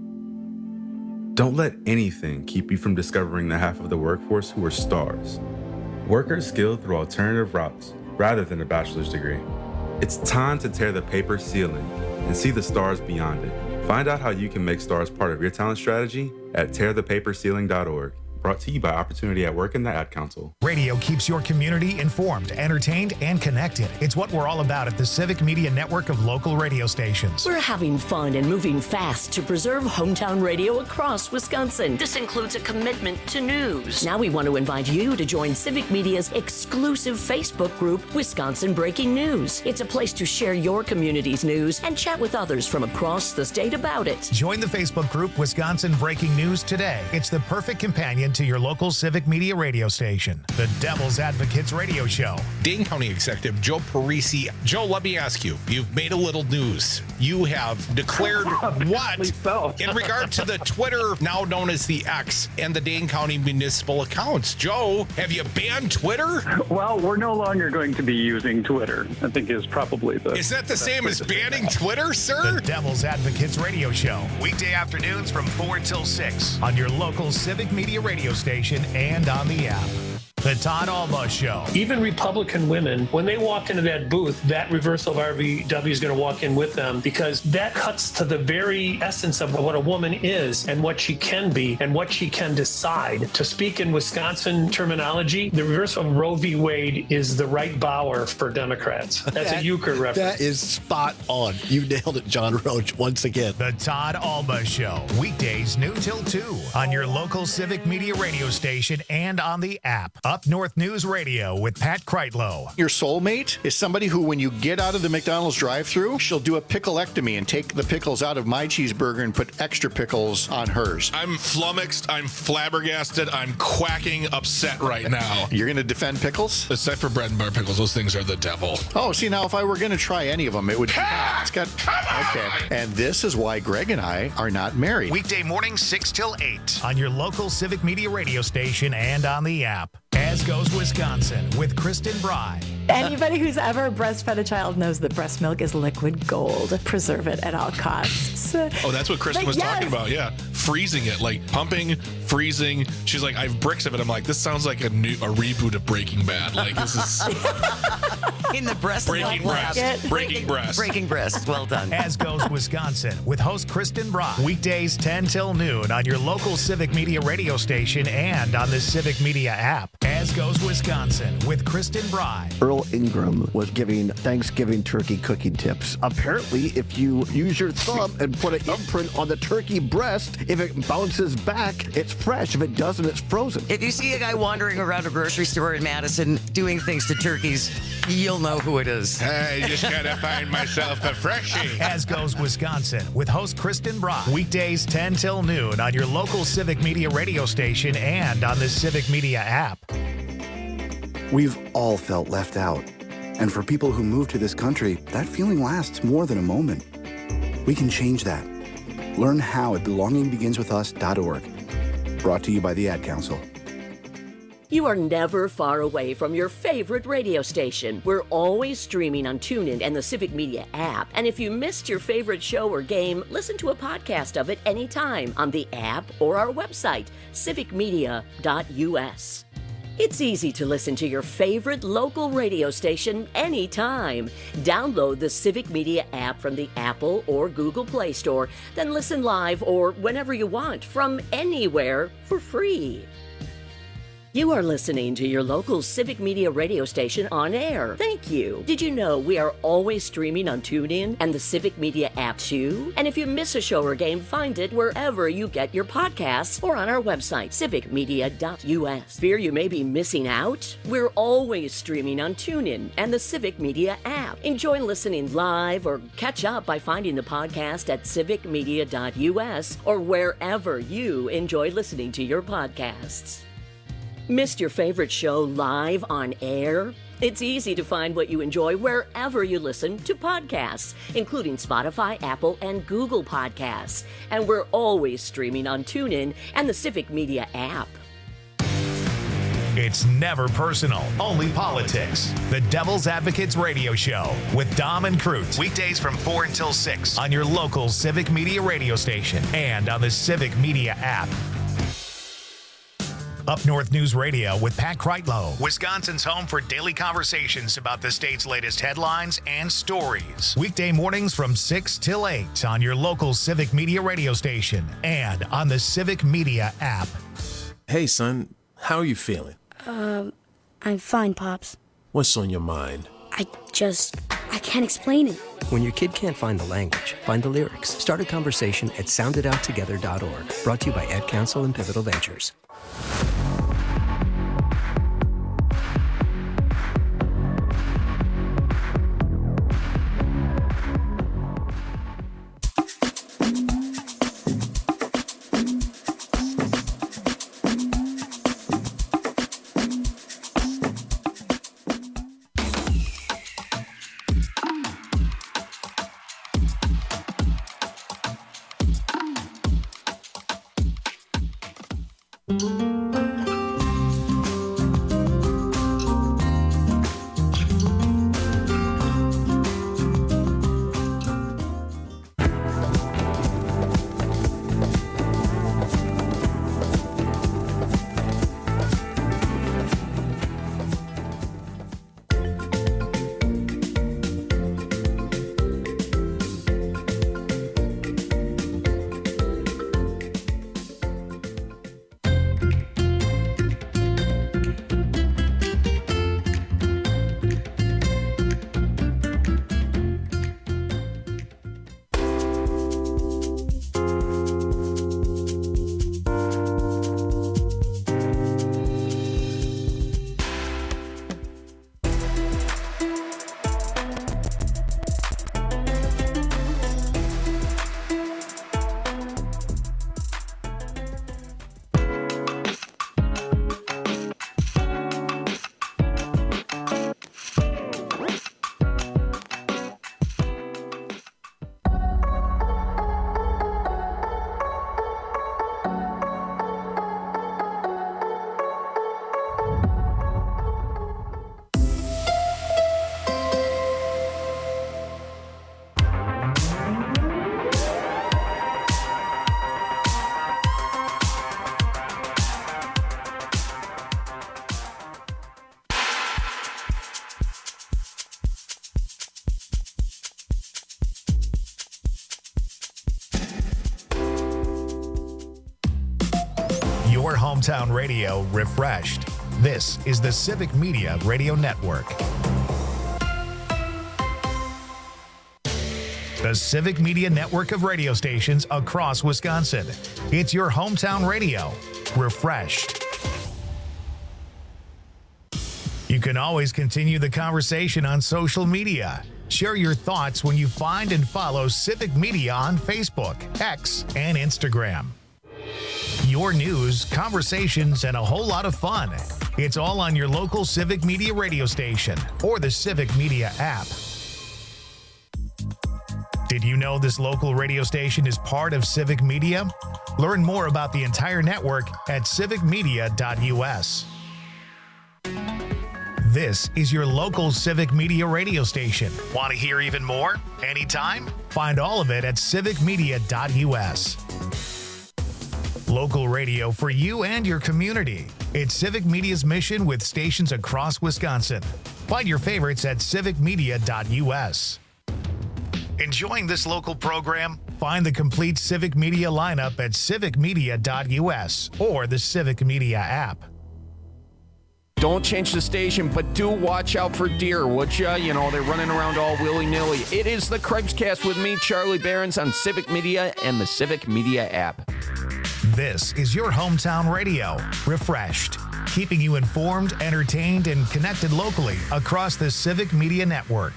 Don't let anything keep you from discovering the half of the workforce who are stars. Workers skilled through alternative routes rather than a bachelor's degree. It's time to tear the paper ceiling and see the stars beyond it. Find out how you can make stars part of your talent strategy at tear the paper ceiling dot org. Brought to you by Opportunity at Work and the Ad Council. Radio keeps your community informed, entertained, and connected. It's what we're all about at the Civic Media network of local radio stations. We're having fun and moving fast to preserve hometown radio across Wisconsin. This includes a commitment to news. Now we want to invite you to join Civic Media's exclusive Facebook group, Wisconsin Breaking News. It's a place to share your community's news and chat with others from across the state about it. Join the Facebook group Wisconsin Breaking News today. It's the perfect companion to your local Civic Media radio station, the Devil's Advocates radio show. Dane County Executive Joe Parisi. Joe, let me ask you, you've made a little news. You have declared what so. in regard to the Twitter, now known as the X, and the Dane County municipal accounts. Joe, have you banned Twitter? Well, we're no longer going to be using Twitter, I think is probably the... Is that the same as banning Twitter, sir? The Devil's Advocates radio show, weekday afternoons from four till six on your local Civic Media radio station and on the app. The Todd Alba Show. Even Republican women, when they walk into that booth, that reversal of R V W is going to walk in with them, because that cuts to the very essence of what a woman is and what she can be and what she can decide. To speak in Wisconsin terminology, the reversal of Roe v. Wade is the right Bauer for Democrats. That's that, a euchre reference. That is spot on. You nailed it, John Roach, once again. The Todd Alba Show. Weekdays noon till two on your local Civic Media radio station and on the app. Up North News Radio with Pat Kreitlow. Your soulmate is somebody who, when you get out of the McDonald's drive-thru, she'll do a pickleectomy and take the pickles out of my cheeseburger and put extra pickles on hers. I'm flummoxed. I'm flabbergasted. I'm quacking upset right now. You're going to defend pickles? Except for bread and butter pickles. Those things are the devil. Oh, see, now if I were going to try any of them, it would be... It's got... Okay. And this is why Greg and I are not married. Weekday morning, six till eight on your local Civic Media radio station and on the app. As Goes Wisconsin with Kristen Bry. Anybody who's ever breastfed a child knows that breast milk is liquid gold. Preserve it at all costs. Oh, that's what Kristen But was yes. talking about. Yeah. Freezing it, like pumping, freezing. She's like, I have bricks of it. I'm like, this sounds like a new a reboot of Breaking Bad. Like, this is in the breast breaking milk breast. lab. Breaking breast. Breaking breast. Well done. As Goes Wisconsin with host Kristen Bry. Weekdays ten till noon on your local Civic Media radio station and on the Civic Media app. As Goes Wisconsin with Kristen Bry. Earl Ingram was giving Thanksgiving turkey cooking tips. Apparently, if you use your thumb and put an imprint on the turkey breast, if it bounces back, it's fresh. If it doesn't, it's frozen. If you see a guy wandering around a grocery store in Madison doing things to turkeys, you'll know who it is. I just gotta find myself a freshie. As Goes Wisconsin with host Kristen Bry. Weekdays ten till noon on your local Civic Media radio station and on the Civic Media app. We've all felt left out. And for people who move to this country, that feeling lasts more than a moment. We can change that. Learn how at belonging begins with us dot org. Brought to you by the Ad Council. You are never far away from your favorite radio station. We're always streaming on TuneIn and the Civic Media app. And if you missed your favorite show or game, listen to a podcast of it anytime on the app or our website, civic media dot u s. It's easy to listen to your favorite local radio station anytime. Download the Civic Media app from the Apple or Google Play Store, then listen live or whenever you want from anywhere for free. You are listening to your local Civic Media radio station on air. Thank you. Did you know we are always streaming on TuneIn and the Civic Media app too? And if you miss a show or game, find it wherever you get your podcasts or on our website, civic media dot u s. Fear you may be missing out? We're always streaming on TuneIn and the Civic Media app. Enjoy listening live or catch up by finding the podcast at civic media dot u s or wherever you enjoy listening to your podcasts. Missed your favorite show live on air? It's easy to find what you enjoy wherever you listen to podcasts, including Spotify, Apple, and Google Podcasts. And we're always streaming on TuneIn and the Civic Media app. It's never personal, only politics. The Devil's Advocates Radio Show with Dom and Crute. Weekdays from four until six on your local Civic Media radio station and on the Civic Media app. Up North News Radio with Pat Kreitlow, Wisconsin's home for daily conversations about the state's latest headlines and stories. Weekday mornings from six till eight on your local Civic Media radio station and on the Civic Media app. Hey, son, how are you feeling? Um, I'm fine, Pops. What's on your mind? I just, I can't explain it. When your kid can't find the language, find the lyrics. Start a conversation at sound it out together dot org. Brought to you by Ad Council and Pivotal Ventures. hometown radio refreshed. This is the Civic Media Radio Network. The Civic Media Network of radio stations across Wisconsin. It's your hometown radio refreshed. You can always continue the conversation on social media. Share your thoughts when you find and follow Civic Media on Facebook, X, and Instagram. Your news, conversations, and a whole lot of fun. It's all on your local Civic Media radio station or the Civic Media app. Did you know this local radio station is part of Civic Media? Learn more about the entire network at civic media dot u s. This is your local Civic Media radio station. Want to hear even more? Anytime? Find all of it at civic media dot u s. Local radio for you and your community. It's Civic Media's mission with stations across Wisconsin. Find your favorites at civic media dot u s. Enjoying this local program? Find the complete Civic Media lineup at civic media dot u s or the Civic Media app. Don't change the station, but do watch out for deer, would ya? You know, they're running around all willy-nilly. It is the Craig's Cast with me, Charlie Behrens, on Civic Media and the Civic Media app. This is your hometown radio, refreshed, keeping you informed, entertained, and connected locally across the Civic Media Network.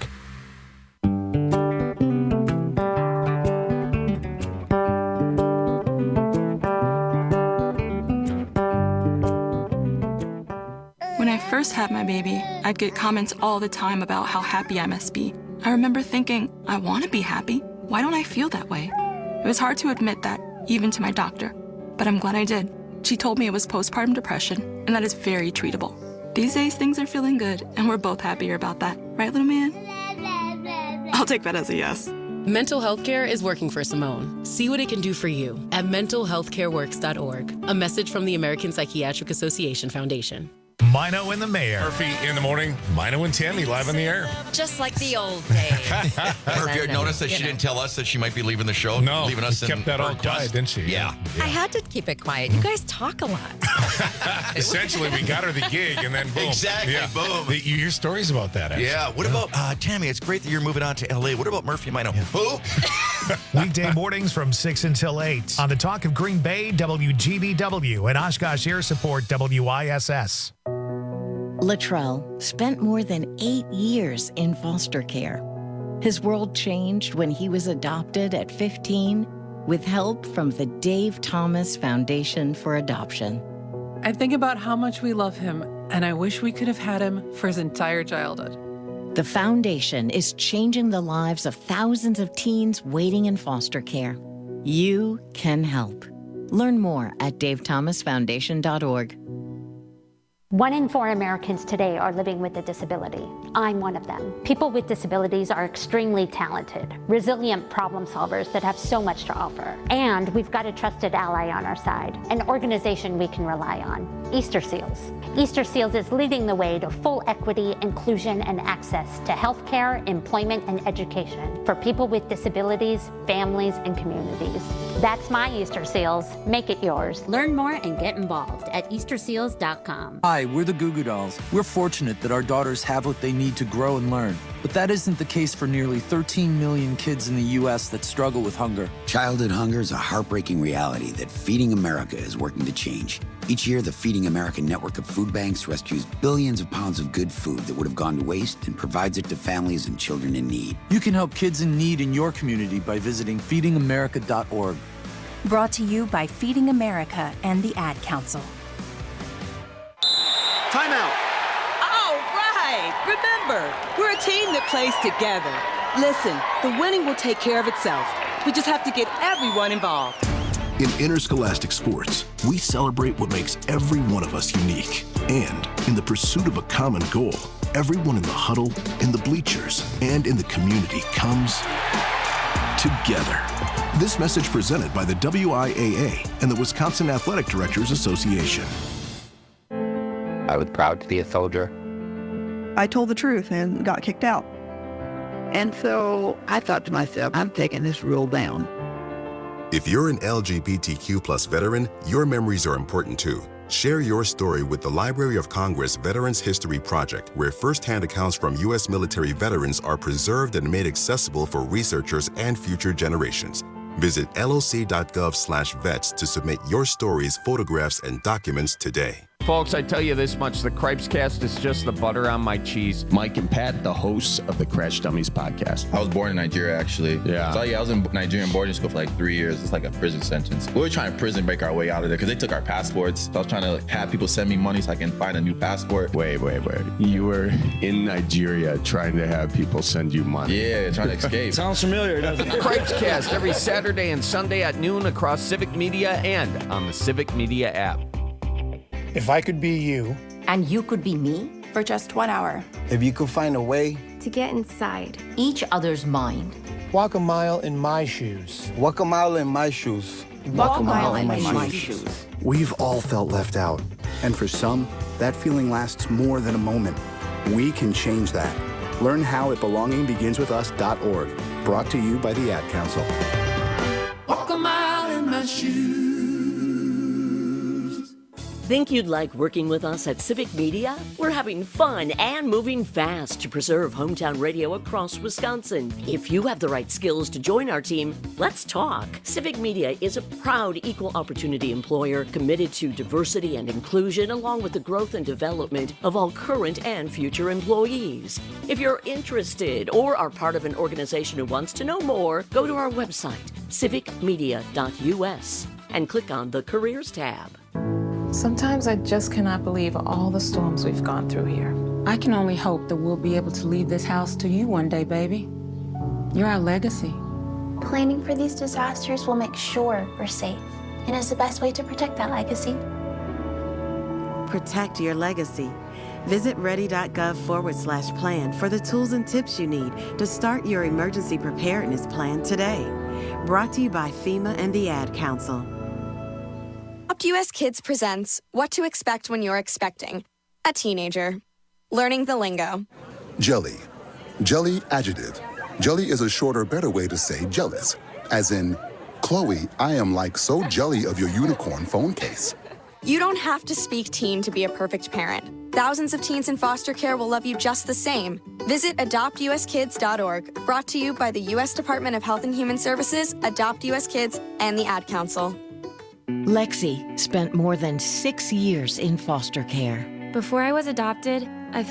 When I first had my baby, I'd get comments all the time about how happy I must be. I remember thinking, I want to be happy. Why don't I feel that way? It was hard to admit that, even to my doctor. But I'm glad I did. She told me it was postpartum depression, and that is very treatable. These days, things are feeling good, and we're both happier about that. Right, little man? I'll take that as a yes. Mental health care is working for Simone. See what it can do for you at mental health care works dot org. A message from the American Psychiatric Association Foundation. Mino and the Mayor. Murphy in the morning. Mino and Tammy live on the air. Just like the old days. Murphy, I noticed that she didn't tell us that she might be leaving the show. No, leaving us. kept that all quiet, didn't she? Yeah. I had to keep it quiet. You guys talk a lot. Essentially, we got her the gig, and then boom. Exactly, yeah. boom. The, you hear stories about that, actually. Yeah. What about, uh, Tammy, it's great that you're moving on to L A. What about Murphy and Mino? Yeah. Who? Weekday mornings from six until eight on the Talk of Green Bay, W G B W, and Oshkosh Air Support, W I S S. Latrell spent more than eight years in foster care. His world changed when he was adopted at fifteen with help from the Dave Thomas Foundation for Adoption. I think about how much we love him, and I wish we could have had him for his entire childhood. The foundation is changing the lives of thousands of teens waiting in foster care. You can help. Learn more at dave thomas foundation dot org. One in four Americans today are living with a disability. I'm one of them. People with disabilities are extremely talented, resilient problem solvers that have so much to offer. And we've got a trusted ally on our side, an organization we can rely on, Easter Seals. Easter Seals is leading the way to full equity, inclusion, and access to healthcare, employment, and education for people with disabilities, families, and communities. That's my Easter Seals. Make it yours. Learn more and get involved at easter seals dot com. Hi, we're the Goo Goo Dolls. We're fortunate that our daughters have what they need to grow and learn. But that isn't the case for nearly thirteen million kids in the U S that struggle with hunger. Childhood hunger is a heartbreaking reality that Feeding America is working to change. Each year, the Feeding America network of food banks rescues billions of pounds of good food that would have gone to waste and provides it to families and children in need. You can help kids in need in your community by visiting feeding america dot org. Brought to you by Feeding America and the Ad Council. Timeout. All right. Remember, we're a team that plays together. Listen, the winning will take care of itself. We just have to get everyone involved. In interscholastic sports, we celebrate what makes every one of us unique. And in the pursuit of a common goal, everyone in the huddle, in the bleachers, and in the community comes together. This message presented by the W I A A and the Wisconsin Athletic Directors Association. I was proud to be a soldier. I told the truth and got kicked out. And so I thought to myself, I'm taking this rule down. If you're an L G B T Q plus veteran, your memories are important too. Share your story with the Library of Congress Veterans History Project, where firsthand accounts from U S military veterans are preserved and made accessible for researchers and future generations. Visit loc.gov slash vets to submit your stories, photographs, and documents today. Folks, I tell you this much, the Cripescast is just the butter on my cheese. Mike and Pat, the hosts of the Crash Dummies podcast. I was born in Nigeria, actually. Yeah. So, yeah, I was in Nigerian boarding school for like three years. It's like a prison sentence. We were trying to prison break our way out of there because they took our passports. So I was trying to like, have people send me money so I can find a new passport. Wait, wait, wait. You were in Nigeria trying to have people send you money. Yeah, trying to escape. Sounds familiar, doesn't it? The Cripescast every Saturday and Sunday at noon across Civic Media and on the Civic Media app. If I could be you. And you could be me? For just one hour. If you could find a way. To get inside. Each other's mind. Walk a mile in my shoes. Walk a mile in my shoes. Walk, Walk a mile, mile in, in my, my shoes. shoes. We've all felt left out. And for some, that feeling lasts more than a moment. We can change that. Learn how at belonging begins with us dot org. Brought to you by the Ad Council. Walk a mile in my shoes. Think you'd like working with us at Civic Media? We're having fun and moving fast to preserve hometown radio across Wisconsin. If you have the right skills to join our team, let's talk. Civic Media is a proud equal opportunity employer committed to diversity and inclusion along with the growth and development of all current and future employees. If you're interested or are part of an organization who wants to know more, go to our website, civic media dot u s, and click on the Careers tab. Sometimes I just cannot believe all the storms we've gone through here. I can only hope that we'll be able to leave this house to you one day, baby. You're our legacy. Planning for these disasters will make sure we're safe, and is the best way to protect that legacy. Protect your legacy. Visit ready.gov forward slash plan for the tools and tips you need to start your emergency preparedness plan today. Brought to you by FEMA and the Ad Council. Adopt U S Kids presents What to Expect When You're Expecting a Teenager. Learning the lingo. Jelly. Jelly adjective. Jelly is a shorter, better way to say jealous. As in, Chloe, I am like so jelly of your unicorn phone case. You don't have to speak teen to be a perfect parent. Thousands of teens in foster care will love you just the same. Visit adopt u s kids dot org. Brought to you by the U S Department of Health and Human Services, Adopt U S Kids, and the Ad Council. Lexi spent more than six years in foster care. Before I was adopted, I...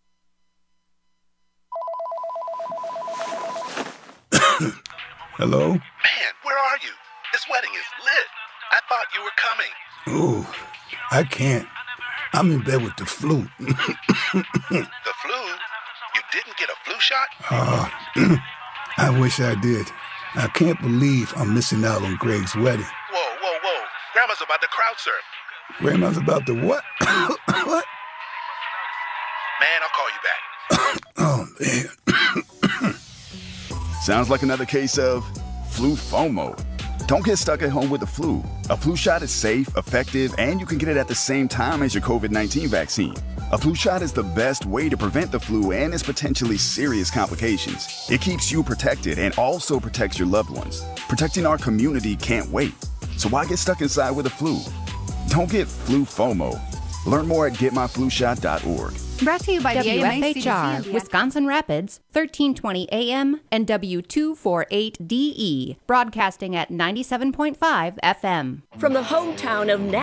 Hello? Man, where are you? This wedding is lit. I thought you were coming. Oh, I can't. I'm in bed with the flu. The flu? You didn't get a flu shot? Uh, I wish I did. I can't believe I'm missing out on Greg's wedding. Whoa, whoa, whoa. Grandma's about to crowd surf. Grandma's about to what? What? Man, I'll call you back. Oh, man. Sounds like another case of flu FOMO. Don't get stuck at home with the flu. A flu shot is safe, effective, and you can get it at the same time as your covid nineteen vaccine. A flu shot is the best way to prevent the flu and its potentially serious complications. It keeps you protected and also protects your loved ones. Protecting our community can't wait. So why get stuck inside with the flu? Don't get flu FOMO. Learn more at get my flu shot dot org. Brought to you by W F H R, the A M A C D C, Wisconsin Rapids, thirteen twenty A M and W two forty-eight D E, broadcasting at ninety-seven point five F M. From the hometown of